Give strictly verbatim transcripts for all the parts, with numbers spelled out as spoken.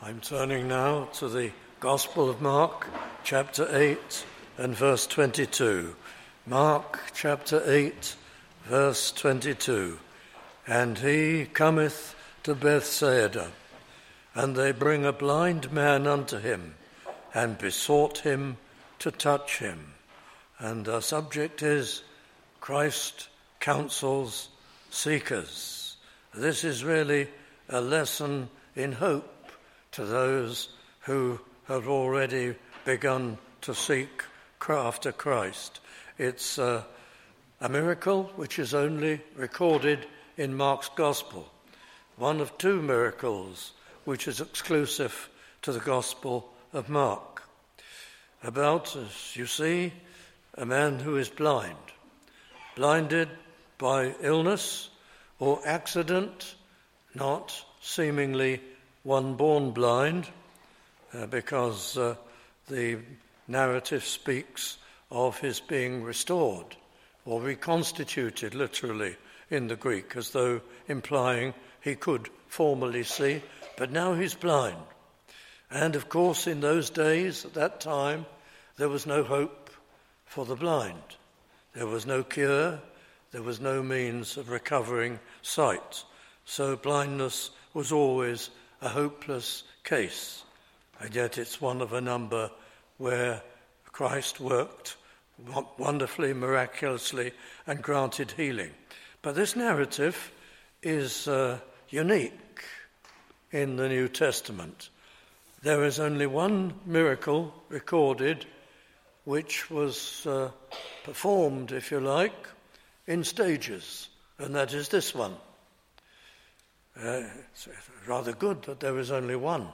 I'm turning now to the Gospel of Mark, chapter eight and verse twenty-two. Mark, chapter eight, verse twenty-two. And he cometh to Bethsaida, and they bring a blind man unto him, and besought him to touch him. And our subject is Christ counsels seekers. This is really a lesson in hope to those who have already begun to seek after Christ. It's uh, a miracle which is only recorded in Mark's Gospel, one of two miracles which is exclusive to the Gospel of Mark. About, as you see, a man who is blind, blinded by illness or accident, not seemingly one born blind, uh, because uh, the narrative speaks of his being restored or reconstituted, literally, in the Greek, as though implying he could formerly see, but now he's blind. And of course, in those days, at that time, there was no hope for the blind. There was no cure, there was no means of recovering sight. So blindness was always a hopeless case, and yet it's one of a number where Christ worked wonderfully, miraculously, and granted healing. But this narrative is uh, unique in the New Testament. There is only one miracle recorded which was uh, performed, if you like, in stages, and that is this one. Uh, it's rather good that there is only one.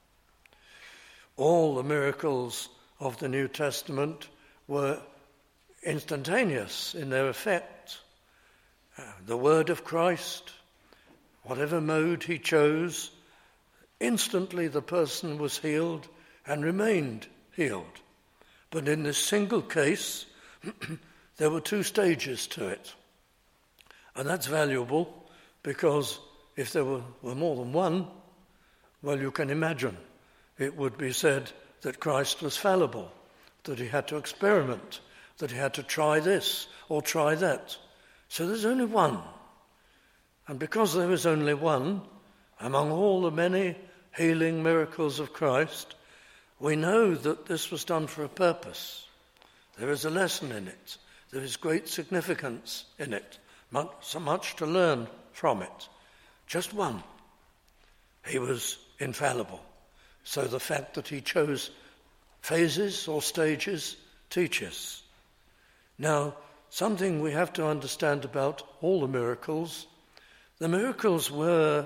All the miracles of the New Testament were instantaneous in their effect. Uh, the word of Christ, whatever mode he chose, instantly the person was healed and remained healed. But in this single case, there were two stages to it. And that's valuable because if there were, were more than one, well, you can imagine it would be said that Christ was fallible, that he had to experiment, that he had to try this or try that. So there's only one. And because there is only one, among all the many healing miracles of Christ, we know that this was done for a purpose. There is a lesson in it. There is great significance in it, much, so much to learn from it. Just one. He was infallible. So the fact that he chose phases or stages teaches. Now, something we have to understand about all the miracles, the miracles were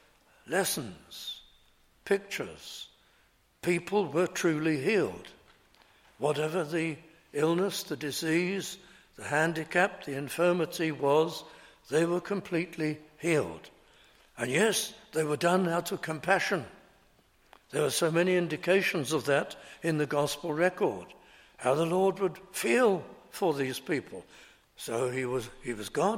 lessons, pictures. People were truly healed. Whatever the illness, the disease, the handicap, the infirmity was, they were completely healed. And yes, they were done out of compassion. There are so many indications of that in the gospel record, how the Lord would feel for these people. So he was, he was God,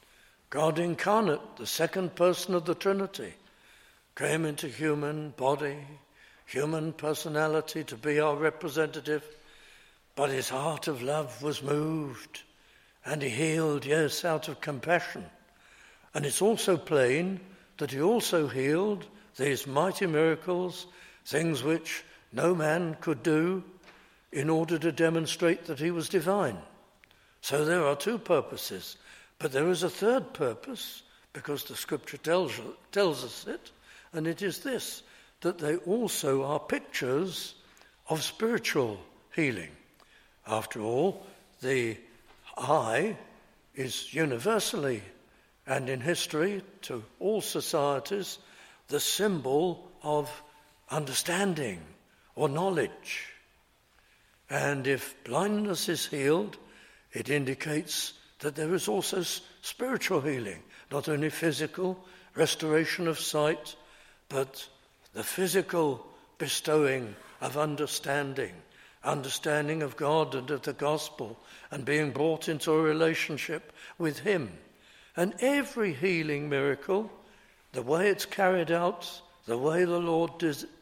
God incarnate, the second person of the Trinity, came into human body, human personality to be our representative, but his heart of love was moved, and he healed, yes, out of compassion. And it's also plain that he also healed these mighty miracles, things which no man could do, in order to demonstrate that he was divine. So there are two purposes, but there is a third purpose, because the scripture tells, tells us it, and it is this, that they also are pictures of spiritual healing. After all, the eye is universally and in history to all societies the symbol of understanding or knowledge. And if blindness is healed, it indicates that there is also spiritual healing, not only physical restoration of sight, but the physical bestowing of understanding, understanding of God and of the gospel, and being brought into a relationship with him. And every healing miracle, the way it's carried out, the way the Lord des-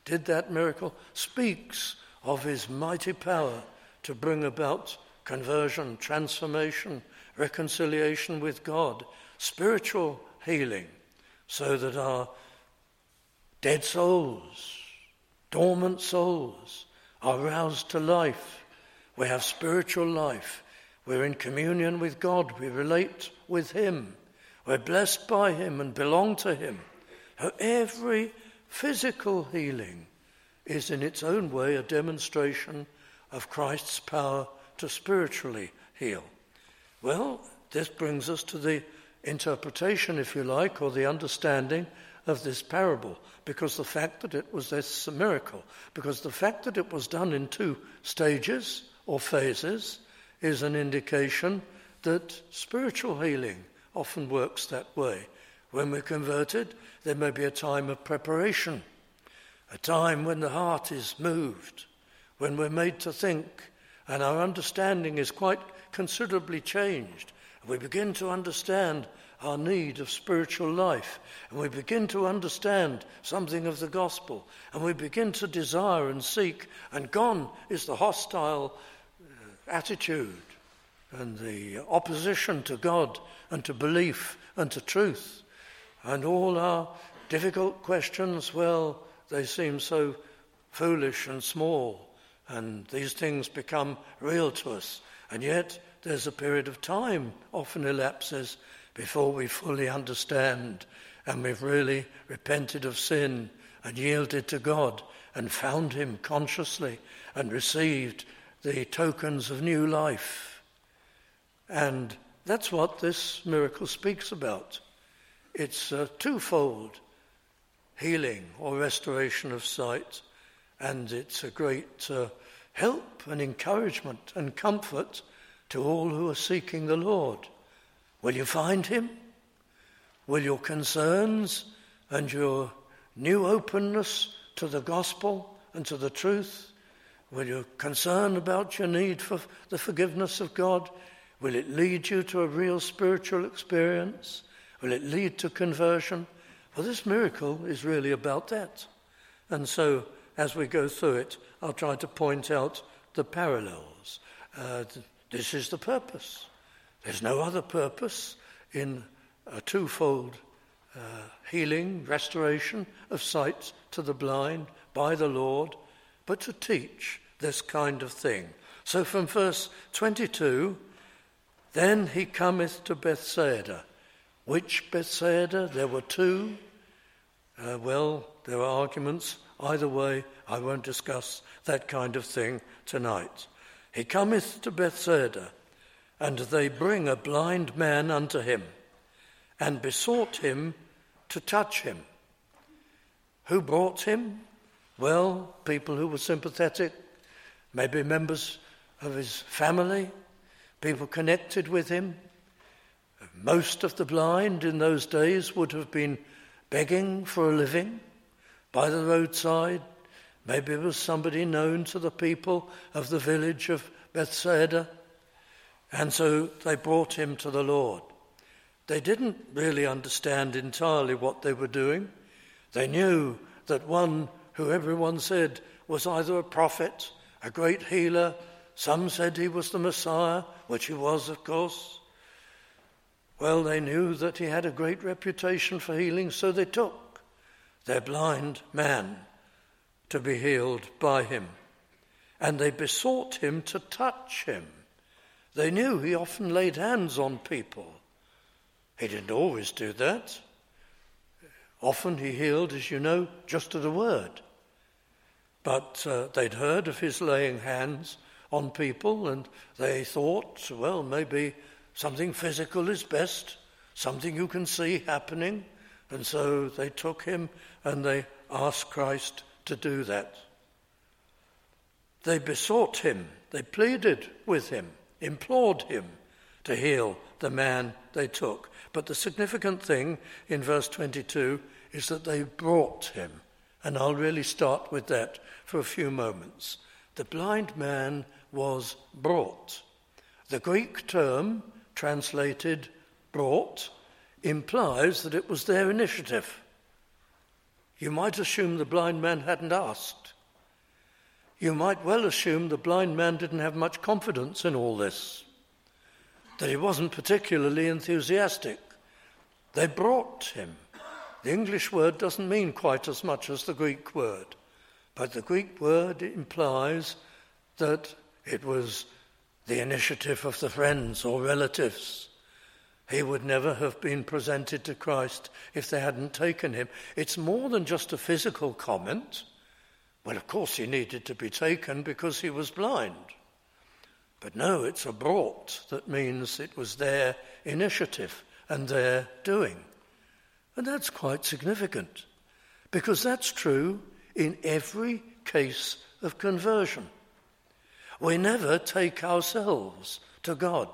did that miracle, speaks of his mighty power to bring about conversion, transformation, reconciliation with God, spiritual healing, so that our dead souls, dormant souls, are roused to life. We have spiritual life. We're in communion with God. We relate with him. We're blessed by him and belong to him. Every physical healing is in its own way a demonstration of Christ's power to spiritually heal. Well, this brings us to the interpretation, if you like, or the understanding of this parable, because the fact that it was this miracle, because the fact that it was done in two stages or phases is an indication that spiritual healing often works that way. When we're converted, there may be a time of preparation, a time when the heart is moved, when we're made to think, and our understanding is quite considerably changed. We begin to understand our need of spiritual life, and we begin to understand something of the gospel, and we begin to desire and seek, and gone is the hostile uh, attitude and the opposition to God and to belief and to truth. And all our difficult questions, well, they seem so foolish and small, and these things become real to us. And yet there's a period of time often elapses before we fully understand, and we've really repented of sin and yielded to God and found him consciously and received the tokens of new life. And that's what this miracle speaks about. It's a twofold healing or restoration of sight, and it's a great uh, help and encouragement and comfort to all who are seeking the Lord. Will you find him? Will your concerns and your new openness to the gospel and to the truth, will your concern about your need for the forgiveness of God, will it lead you to a real spiritual experience? Will it lead to conversion? Well, this miracle is really about that. And so, as we go through it, I'll try to point out the parallels. Uh, this is the purpose. There's no other purpose in a twofold uh, healing, restoration of sight to the blind by the Lord, but to teach this kind of thing. So from verse twenty-two, then he cometh to Bethsaida. Which Bethsaida? There were two. Uh, well, there are arguments. Either way, I won't discuss that kind of thing tonight. He cometh to Bethsaida, and they bring a blind man unto him, and besought him to touch him. Who brought him? Well, people who were sympathetic, maybe members of his family, people connected with him. Most of the blind in those days would have been begging for a living by the roadside. Maybe it was somebody known to the people of the village of Bethsaida. And so they brought him to the Lord. They didn't really understand entirely what they were doing. They knew that one who everyone said was either a prophet, a great healer. Some said he was the Messiah, which he was, of course. Well, they knew that he had a great reputation for healing, so they took their blind man to be healed by him. And they besought him to touch him. They knew he often laid hands on people. He didn't always do that. Often he healed, as you know, just at a word. But uh, they'd heard of his laying hands on people, and they thought, well, maybe something physical is best, something you can see happening. And so they took him and they asked Christ to do that. They besought him, they pleaded with him, implored him to heal the man they took. But the significant thing in verse twenty-two is that they brought him. And I'll really start with that for a few moments. The blind man was brought. The Greek term translated brought implies that it was their initiative. you might assume the blind man hadn't asked. You might well assume the blind man didn't have much confidence in all this, that he wasn't particularly enthusiastic. They brought him. The English word doesn't mean quite as much as the Greek word, but the Greek word implies that it was the initiative of the friends or relatives. He would never have been presented to Christ if they hadn't taken him. It's more than just a physical comment. Well, of course he needed to be taken because he was blind. But no, it's a brought that means it was their initiative and their doing. And that's quite significant, because that's true in every case of conversion. We never take ourselves to God.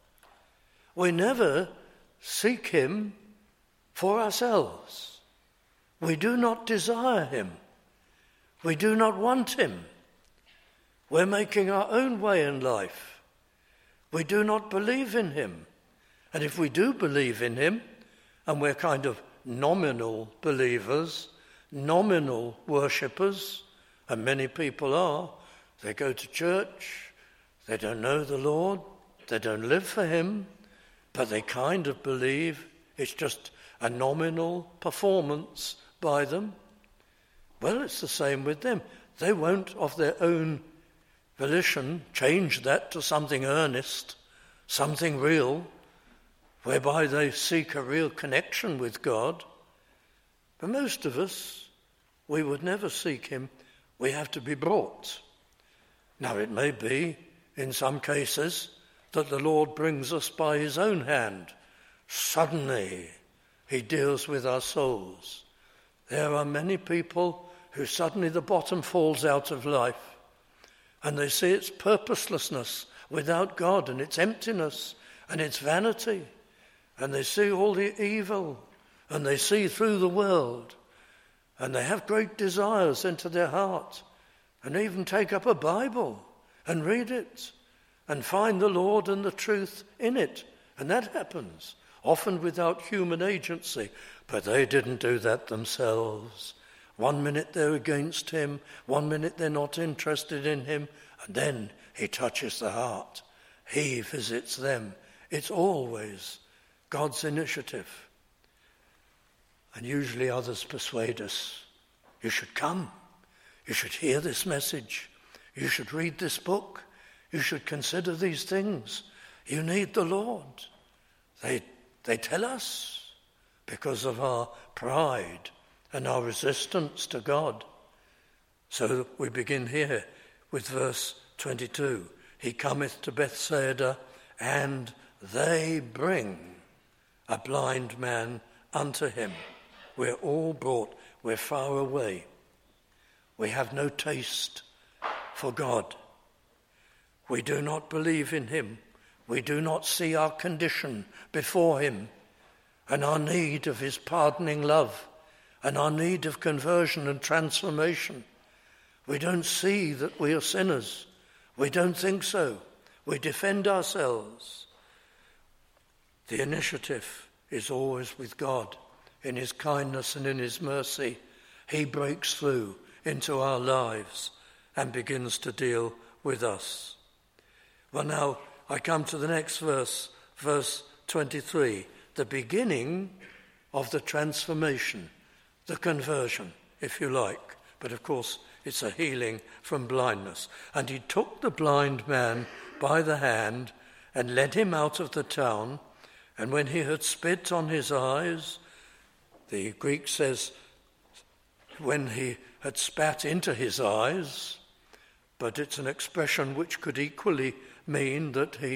We never seek him for ourselves. We do not desire him. We do not want him. We're making our own way in life. We do not believe in him. And if we do believe in him, and we're kind of nominal believers, nominal worshippers, and many people are, they go to church, they don't know the Lord, they don't live for him, but they kind of believe it's just a nominal performance by them. Well, it's the same with them. They won't, of their own volition, change that to something earnest, something real, whereby they seek a real connection with God. But most of us, we would never seek him. We have to be brought. Now, it may be, in some cases, that the Lord brings us by his own hand. Suddenly, he deals with our souls. There are many people who suddenly the bottom falls out of life, and they see its purposelessness without God, and its emptiness, and its vanity, and they see all the evil, and they see through the world, and they have great desires into their heart, and even take up a Bible and read it, and find the Lord and the truth in it. And that happens, often without human agency. But they didn't do that themselves. One minute they're against him, one minute they're not interested in him, and then he touches the heart. He visits them. It's always God's initiative. And usually others persuade us. You should come. You should hear this message. You should read this book. You should consider these things. You need the Lord. They, they tell us because of our pride and our resistance to God. So we begin here with verse twenty-two. He cometh to Bethsaida, and they bring a blind man unto him. We're all brought. We're far away. We have no taste for God. We do not believe in him. We do not see our condition before him and our need of his pardoning love and our need of conversion and transformation. We don't see that we are sinners. We don't think so. We defend ourselves. The initiative is always with God. In his kindness and in his mercy, he breaks through into our lives and begins to deal with us. Well, now I come to the next verse, verse twenty-three, the beginning of the transformation, the conversion, if you like. But of course, it's a healing from blindness. And he took the blind man by the hand and led him out of the town. And when he had spit on his eyes, the Greek says, when he had spat into his eyes, but it's an expression which could equally mean that he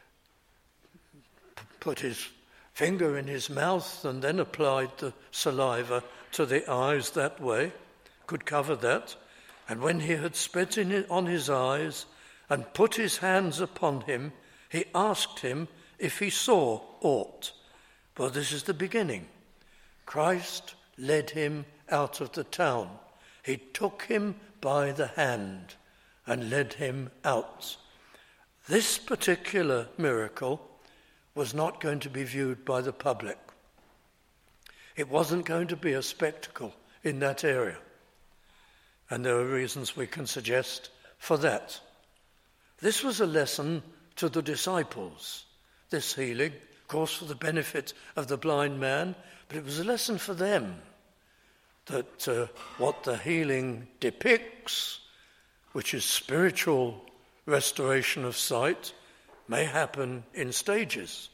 put his finger in his mouth and then applied the saliva to the eyes that way, could cover that. And when he had spit in it on his eyes and put his hands upon him, he asked him if he saw aught. Well, this is the beginning. Christ led him out of the town. He took him by the hand and led him out. This particular miracle was not going to be viewed by the public. It wasn't going to be a spectacle in that area. And there are reasons we can suggest for that. This was a lesson to the disciples, this healing, of course for the benefit of the blind man, but it was a lesson for them that uh, what the healing depicts, which is spiritual restoration of sight, may happen in stages.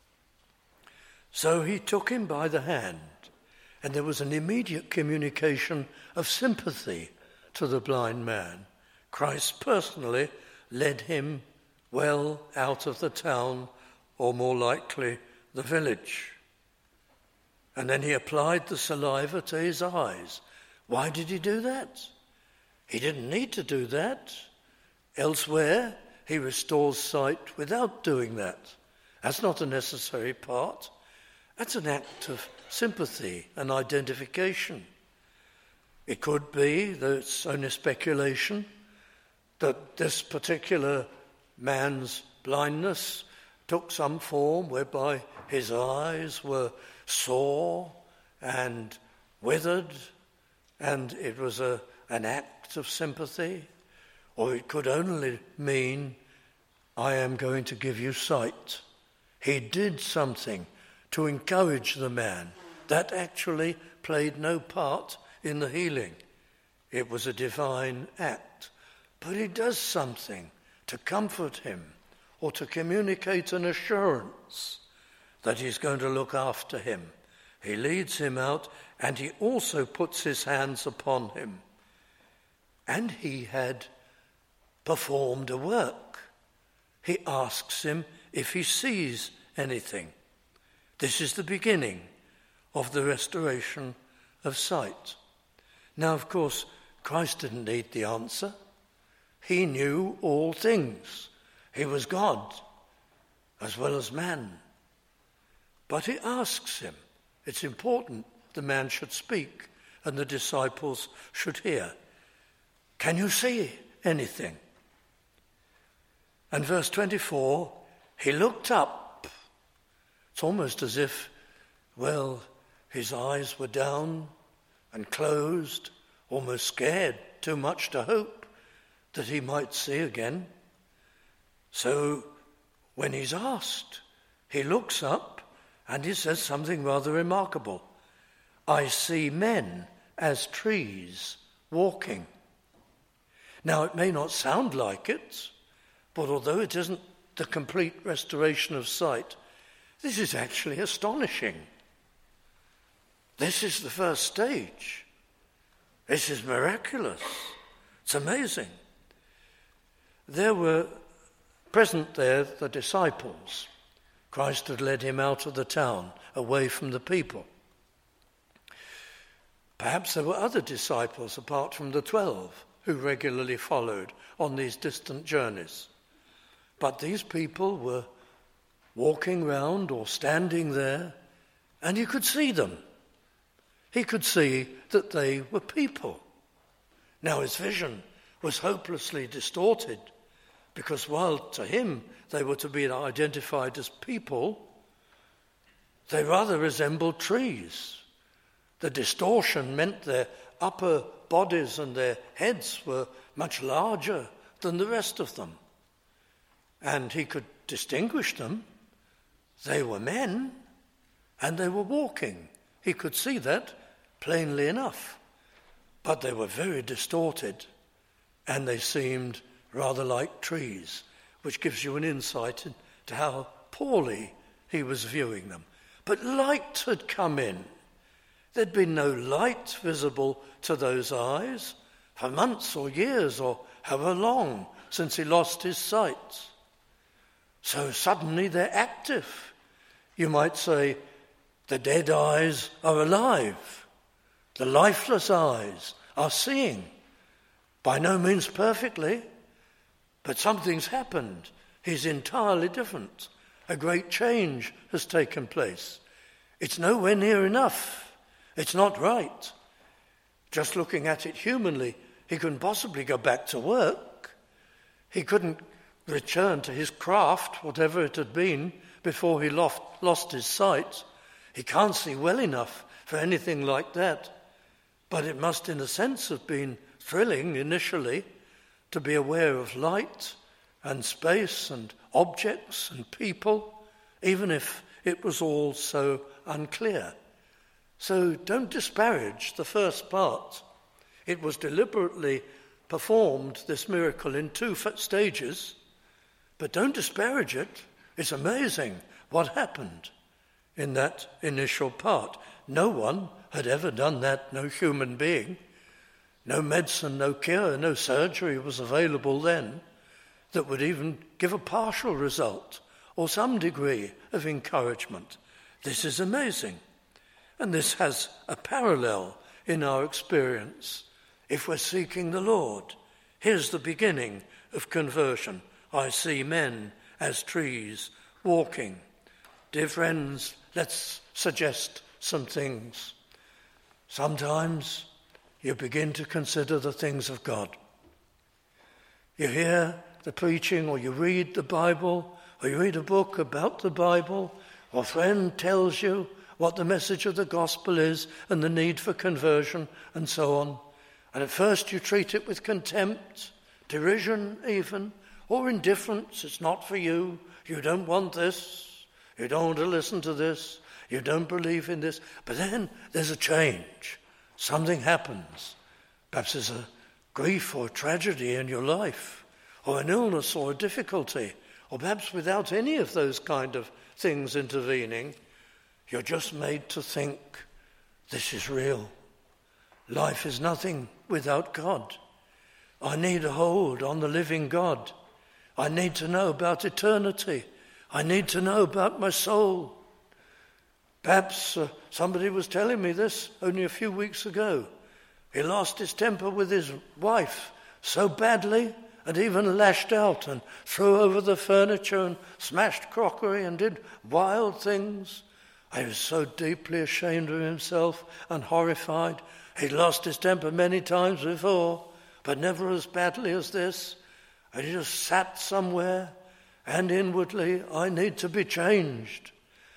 So he took him by the hand, and there was an immediate communication of sympathy to the blind man. Christ personally led him well out of the town, or more likely the village. And then he applied the saliva to his eyes. Why did he do that? He didn't need to do that. Elsewhere, he restores sight without doing that. That's not a necessary part. That's an act of sympathy and identification. It could be, though it's only speculation, that this particular man's blindness took some form whereby his eyes were sore and withered, and it was a, an act of sympathy. Or it could only mean, I am going to give you sight. He did something to encourage the man. That actually played no part in the healing. It was a divine act. But he does something to comfort him or to communicate an assurance that he's going to look after him. He leads him out, and he also puts his hands upon him. And he had performed a work. He asks him if he sees anything. This is the beginning of the restoration of sight. Now, of course, Christ didn't need the answer. He knew all things. He was God as well as man. But he asks him. It's important the man should speak and the disciples should hear. Can you see anything? And verse twenty-four, he looked up. It's almost as if, well, his eyes were down and closed, almost scared, too much to hope that he might see again. So when he's asked, he looks up and he says something rather remarkable. I see men as trees walking. Now, it may not sound like it, but although it isn't the complete restoration of sight, this is actually astonishing. This is the first stage. This is miraculous. It's amazing. There were present there the disciples. Christ had led him out of the town, away from the people. Perhaps there were other disciples apart from the twelve who regularly followed on these distant journeys. But these people were walking round or standing there, and he could see them. He could see that they were people. Now his vision was hopelessly distorted, because while to him they were to be identified as people, they rather resembled trees. The distortion meant their upper bodies and their heads were much larger than the rest of them. And he could distinguish them. They were men, and they were walking. He could see that plainly enough. But they were very distorted, and they seemed rather like trees, which gives you an insight into how poorly he was viewing them. But light had come in. There'd been no light visible to those eyes for months or years or however long since he lost his sight. So suddenly they're active. You might say the dead eyes are alive. The lifeless eyes are seeing. By no means perfectly, but something's happened. He's entirely different. A great change has taken place. It's nowhere near enough. It's not right. Just looking at it humanly, he couldn't possibly go back to work. He couldn't return to his craft, whatever it had been, before he lost, lost his sight. He can't see well enough for anything like that. But it must, in a sense, have been thrilling initially to be aware of light and space and objects and people, even if it was all so unclear. So don't disparage the first part. It was deliberately performed, this miracle, in two stages, but don't disparage it. It's amazing what happened in that initial part. No one had ever done that, no human being. No medicine, no cure, no surgery was available then that would even give a partial result or some degree of encouragement. This is amazing. And this has a parallel in our experience if we're seeking the Lord. Here's the beginning of conversion. I see men as trees walking. Dear friends, let's suggest some things. Sometimes you begin to consider the things of God. You hear the preaching, or you read the Bible, or you read a book about the Bible, or a friend tells you what the message of the gospel is and the need for conversion and so on. And at first you treat it with contempt, derision even, or indifference. It's not for you. You don't want this. You don't want to listen to this. You don't believe in this. But then there's a change. Something happens. Perhaps there's a grief or a tragedy in your life, or an illness or a difficulty, or perhaps without any of those kind of things intervening, you're just made to think, this is real. Life is nothing without God. I need a hold on the living God. I need to know about eternity. I need to know about my soul. Perhaps uh, somebody was telling me this only a few weeks ago. He lost his temper with his wife so badly and even lashed out and threw over the furniture and smashed crockery and did wild things. He was so deeply ashamed of himself and horrified. He'd lost his temper many times before, but never as badly as this. And he just sat somewhere, and inwardly, I need to be changed.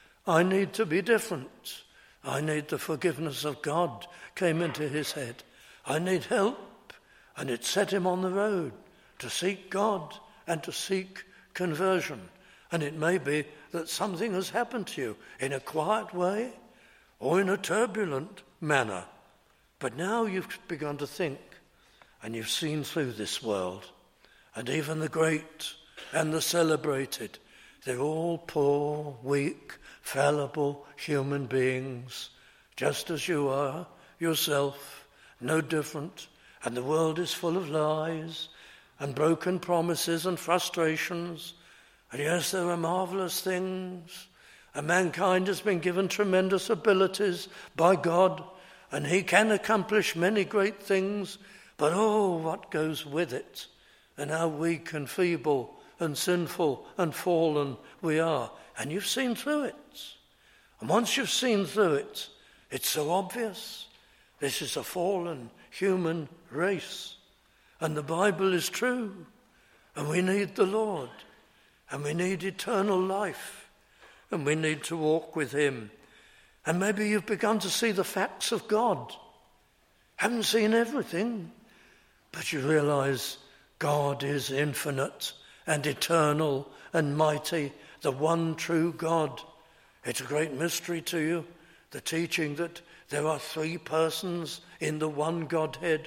I need to be different. I need the forgiveness of God came into his head. I need help. And it set him on the road to seek God and to seek conversion. And it may be that something has happened to you in a quiet way or in a turbulent manner. But now you've begun to think, and you've seen through this world. And even the great and the celebrated, they're all poor, weak, fallible human beings, just as you are yourself, no different. And the world is full of lies and broken promises and frustrations. And yes, there are marvelous things. And mankind has been given tremendous abilities by God, and he can accomplish many great things. But oh, what goes with it, and how weak and feeble and sinful and fallen we are. And you've seen through it. And once you've seen through it, it's so obvious. This is a fallen human race. And the Bible is true. And we need the Lord. And we need eternal life. And we need to walk with him. And maybe you've begun to see the facts of God. Haven't seen everything, but you realize God is infinite and eternal and mighty, the one true God. It's a great mystery to you, the teaching that there are three persons in the one Godhead,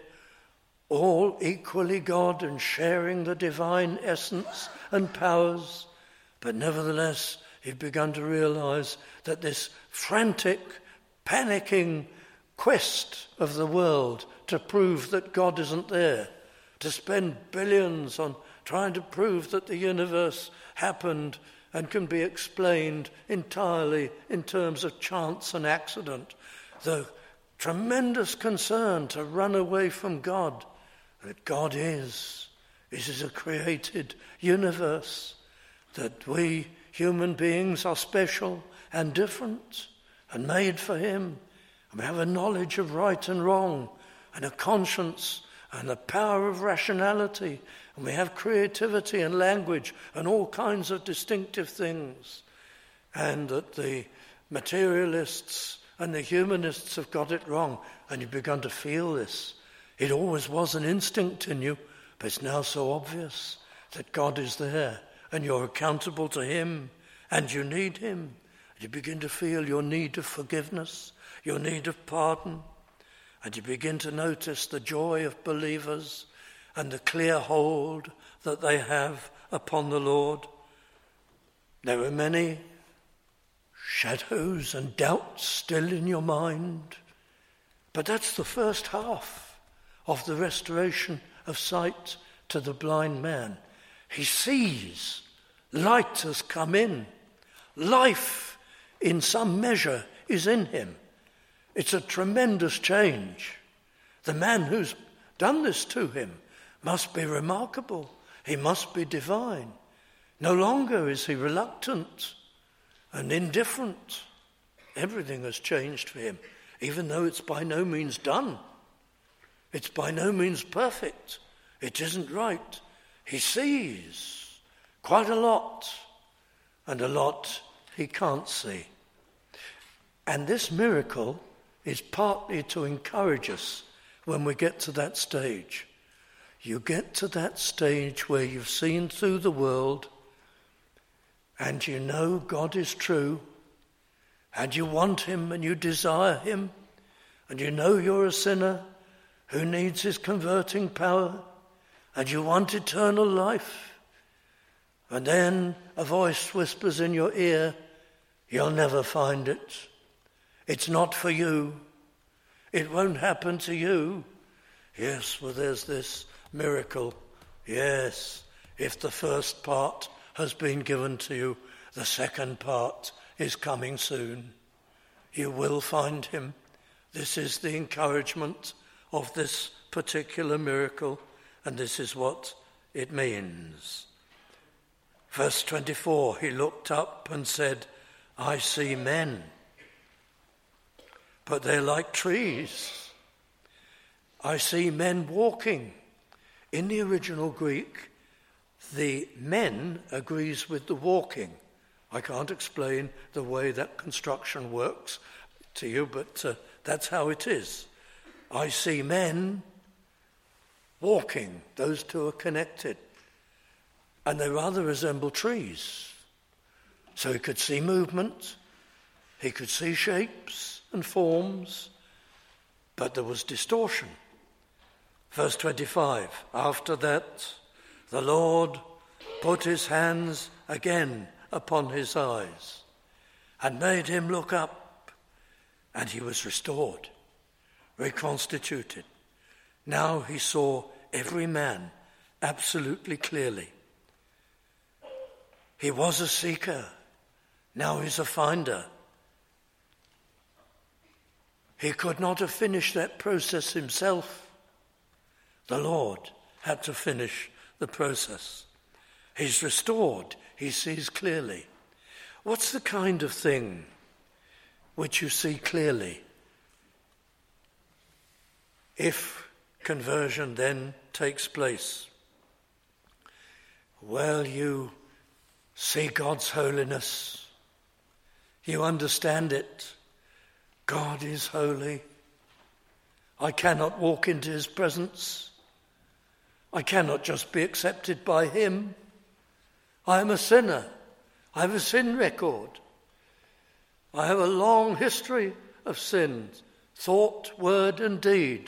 all equally God and sharing the divine essence and powers. But nevertheless, you've begun to realize that this frantic, panicking quest of the world to prove that God isn't there, to spend billions on trying to prove that the universe happened and can be explained entirely in terms of chance and accident, the tremendous concern to run away from God, that God is. This is a created universe, that we human beings are special and different and made for him. And we have a knowledge of right and wrong and a conscience and the power of rationality. And we have creativity and language and all kinds of distinctive things. And that the materialists and the humanists have got it wrong, and you've begun to feel this. It always was an instinct in you, but it's now so obvious that God is there, and you're accountable to him, and you need him. And you begin to feel your need of forgiveness, your need of pardon, and you begin to notice the joy of believers and the clear hold that they have upon the Lord. There are many shadows and doubts still in your mind, but that's the first half of the restoration of sight to the blind man. He sees light has come in. Life, in some measure, is in him. It's a tremendous change. The man who's done this to him must be remarkable. He must be divine. No longer is he reluctant and indifferent. Everything has changed for him, even though it's by no means done. It's by no means perfect. It isn't right. He sees quite a lot, and a lot he can't see. And this miracle is partly to encourage us when we get to that stage. You get to that stage where you've seen through the world and you know God is true and you want him and you desire him and you know you're a sinner who needs his converting power and you want eternal life. And then a voice whispers in your ear, you'll never find it. It's not for you. It won't happen to you. Yes, well, there's this miracle. Yes, if the first part has been given to you, the second part is coming soon. You will find him. This is the encouragement of this particular miracle, and this is what it means. Verse twenty-four, he looked up and said, I see men, but they're like trees. I see men walking. In the original Greek, the men agrees with the walking. I can't explain the way that construction works to you, but uh, that's how it is. I see men walking. Those two are connected. And they rather resemble trees. So he could see movement, he could see shapes and forms, but there was distortion. Verse twenty-five, after that, the Lord put his hands again upon his eyes and made him look up, and he was restored, reconstituted. Now he saw every man absolutely clearly. He was a seeker, now he's a finder. He could not have finished that process himself. The Lord had to finish the process. He's restored, he sees clearly. What's the kind of thing which you see clearly? If conversion then takes place, well, you see God's holiness. You understand it. God is holy. I cannot walk into his presence. I cannot just be accepted by him. I am a sinner. I have a sin record. I have a long history of sins, thought, word and deed.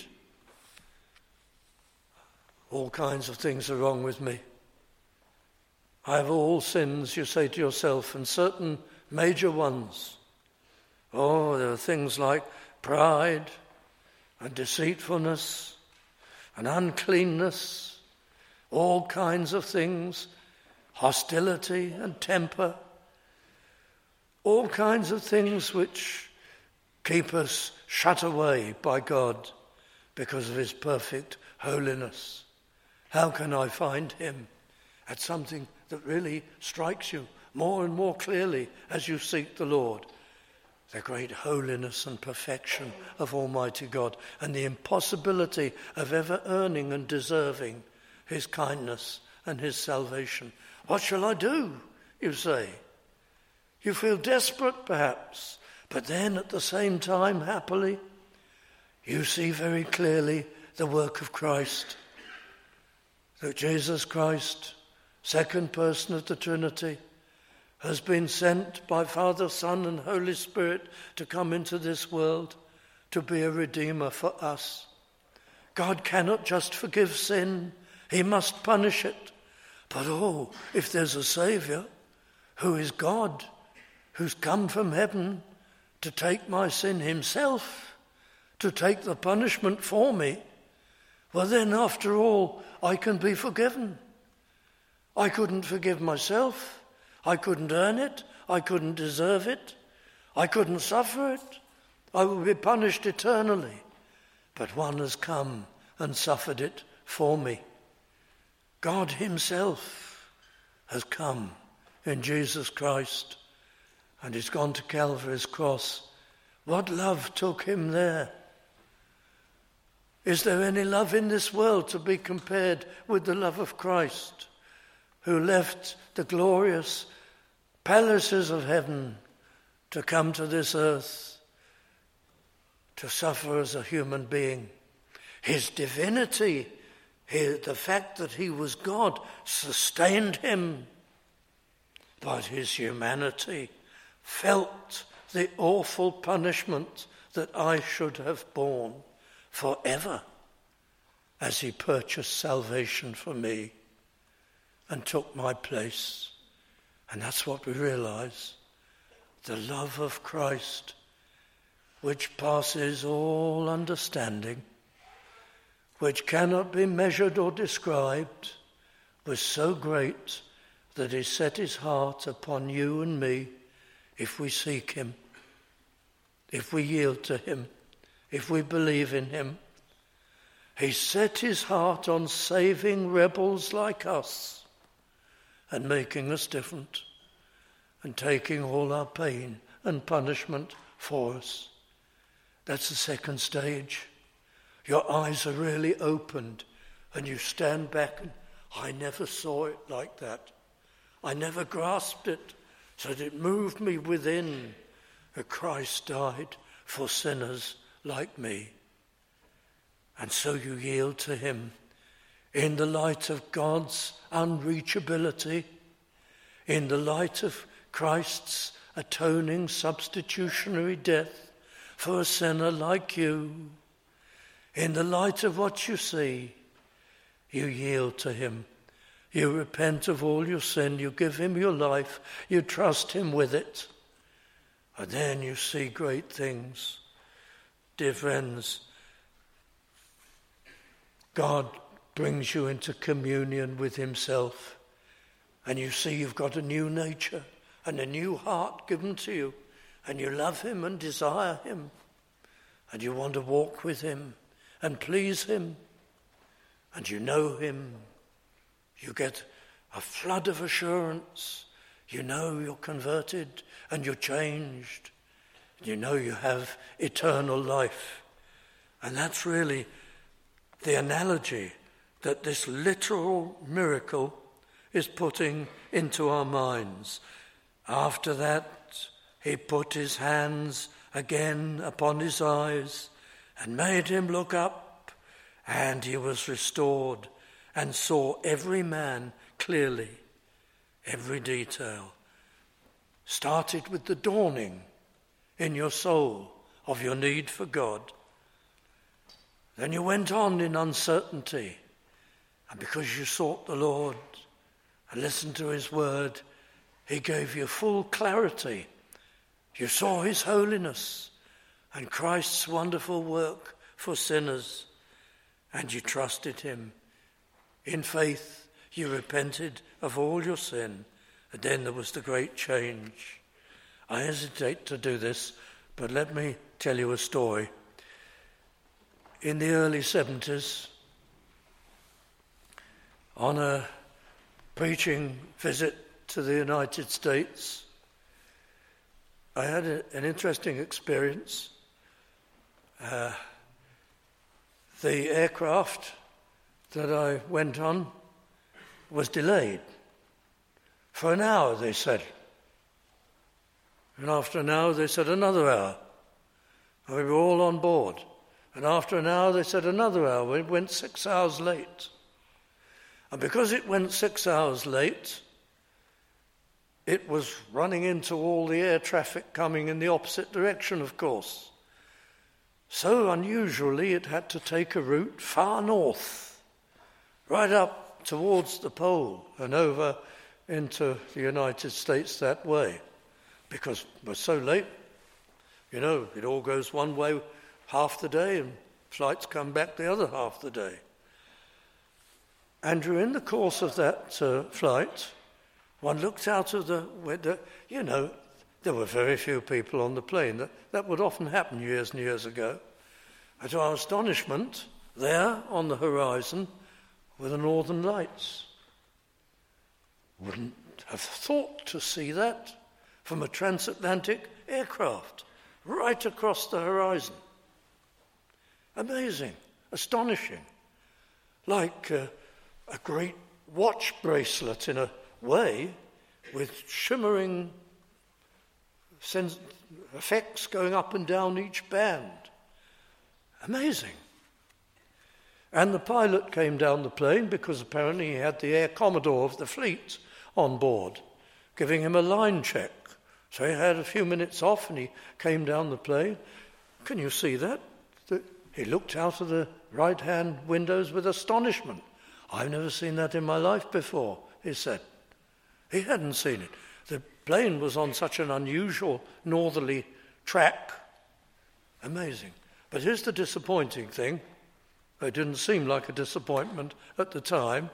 All kinds of things are wrong with me. I have all sins, you say to yourself, and certain major ones. Oh, there are things like pride and deceitfulness and uncleanness, all kinds of things, hostility and temper, all kinds of things which keep us shut away by God because of his perfect holiness. How can I find him? That's something that really strikes you more and more clearly as you seek the Lord. The great holiness and perfection of Almighty God and the impossibility of ever earning and deserving his kindness and his salvation. What shall I do, you say? You feel desperate perhaps, But then at the same time, happily, you see very clearly the work of Christ. That Jesus Christ, second person of the Trinity, has been sent by Father, Son, and Holy Spirit to come into this world to be a redeemer for us. God cannot just forgive sin, he must punish it. But oh, if there's a Saviour who is God, who's come from heaven to take my sin himself, to take the punishment for me, well then after all, I can be forgiven. I couldn't forgive myself. I couldn't earn it. I couldn't deserve it. I couldn't suffer it. I would be punished eternally. But one has come and suffered it for me. God himself has come in Jesus Christ, and he's gone to Calvary's cross. What love took him there? Is there any love in this world to be compared with the love of Christ, who left the glorious palaces of heaven to come to this earth, to suffer as a human being? His divinity, his, the fact that he was God, sustained him, but his humanity felt the awful punishment that I should have borne forever as he purchased salvation for me and took my place. And that's what we realize, the love of Christ, which passes all understanding, which cannot be measured or described, was so great that he set his heart upon you and me if we seek him, if we yield to him, if we believe in him. He set his heart on saving rebels like us and making us different and taking all our pain and punishment for us. That's the second stage. Your eyes are really opened and you stand back and, I never saw it like that. I never grasped it, so that it moved me within that Christ died for sinners like me. And so you yield to him in the light of God's unreachability, in the light of Christ's atoning substitutionary death for a sinner like you. In the light of what you see, you yield to him. You repent of all your sin, you give him your life, you trust him with it. And then you see great things. Dear friends, God brings you into communion with himself, and you see you've got a new nature and a new heart given to you, and you love him and desire him, and you want to walk with him and please him, and you know him. You get a flood of assurance. You know you're converted and you're changed. You know you have eternal life. And that's really the analogy that this literal miracle is putting into our minds. After that, he put his hands again upon his eyes and made him look up, and he was restored and saw every man clearly, every detail. Started with the dawning in your soul of your need for God. Then you went on in uncertainty, and because you sought the Lord and listened to his word, he gave you full clarity. You saw his holiness and Christ's wonderful work for sinners, and you trusted him. In faith, you repented of all your sin, and then there was the great change. I hesitate to do this, but let me tell you a story. In the early seventies, on a preaching visit to the United States, I had a, an interesting experience. Uh, the aircraft that I went on was delayed for an hour, they said. And after an hour, they said another hour. And we were all on board. And after an hour, they said another hour. It went six hours late. And because it went six hours late, it was running into all the air traffic coming in the opposite direction, of course. So unusually, it had to take a route far north, right up towards the pole and over into the United States that way, because it was so late. You know, it all goes one way half the day and flights come back the other half the day. Andrew, in the course of that uh, flight, one looked out of the window. You know, there were very few people on the plane. That, that would often happen years and years ago. And to our astonishment, there on the horizon were the Northern Lights. Wouldn't have thought to see that from a transatlantic aircraft right across the horizon. Amazing, astonishing, like uh, a great watch bracelet in a way, with shimmering sens- effects going up and down each band. Amazing. And the pilot came down the plane because apparently he had the Air Commodore of the fleet on board, giving him a line check. So he had a few minutes off and he came down the plane. Can you see that? The, he looked out of the right-hand windows with astonishment. I've never seen that in my life before, he said. He hadn't seen it. The plane was on such an unusual northerly track. Amazing. But here's the disappointing thing. It didn't seem like a disappointment at the time.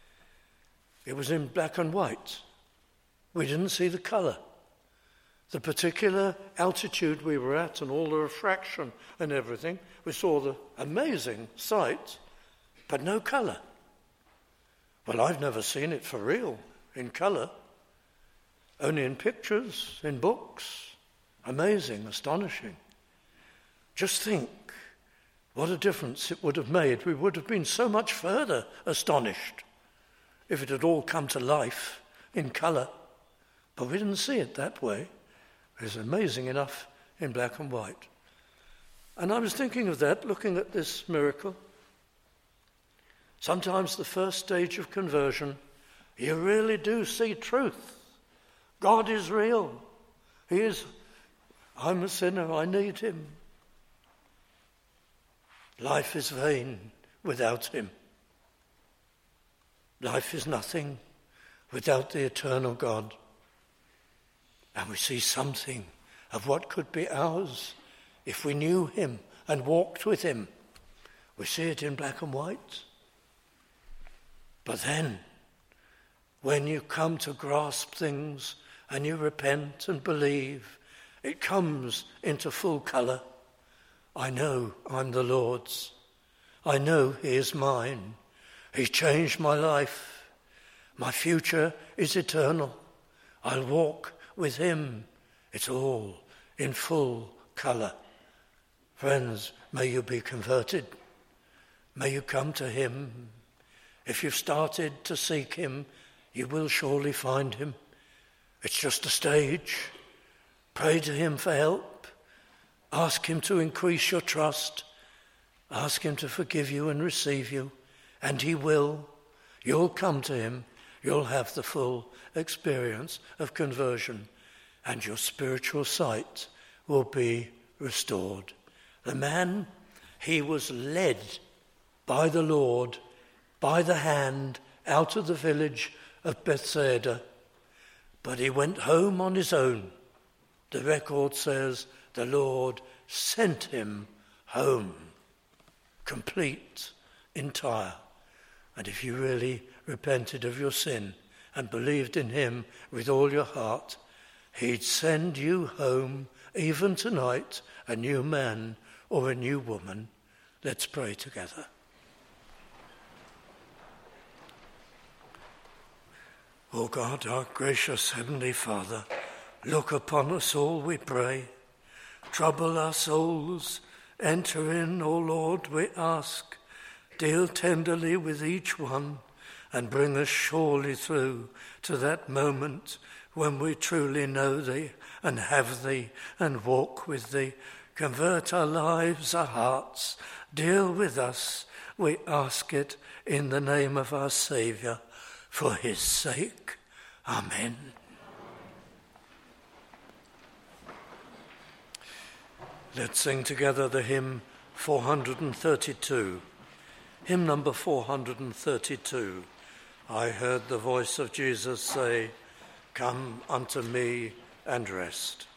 It was in black and white. We didn't see the colour. The particular altitude we were at and all the refraction and everything, we saw the amazing sight, but no colour. Well, I've never seen it for real, in colour. Only in pictures, in books. Amazing, astonishing. Just think what a difference it would have made. We would have been so much further astonished if it had all come to life in colour. But we didn't see it that way. It was amazing enough in black and white. And I was thinking of that, looking at this miracle. Sometimes the first stage of conversion, you really do see truth. God is real. He is, I'm a sinner, I need him. Life is vain without him. Life is nothing without the eternal God. And we see something of what could be ours if we knew him and walked with him. We see it in black and white. But then, when you come to grasp things and you repent and believe, it comes into full colour. I know I'm the Lord's. I know he is mine. He changed my life. My future is eternal. I'll walk with him. It's all in full colour. Friends, may you be converted. May you come to him. If you've started to seek him, you will surely find him. It's just a stage. Pray to him for help. Ask him to increase your trust. Ask him to forgive you and receive you. And he will. You'll come to him. You'll have the full experience of conversion. And your spiritual sight will be restored. The man, he was led by the Lord, by the hand, out of the village of Bethsaida. But he went home on his own. The record says the Lord sent him home, complete, entire. And if you really repented of your sin and believed in him with all your heart, he'd send you home, even tonight, a new man or a new woman. Let's pray together. O God, our gracious Heavenly Father, look upon us all, we pray. Trouble our souls. Enter in, O Lord, we ask. Deal tenderly with each one and bring us surely through to that moment when we truly know thee and have thee and walk with thee. Convert our lives, our hearts, deal with us. We ask it in the name of our Saviour, for his sake. Amen. Let's sing together the hymn four hundred thirty-two. Hymn number four hundred thirty-two. I heard the voice of Jesus say, "Come unto me and rest."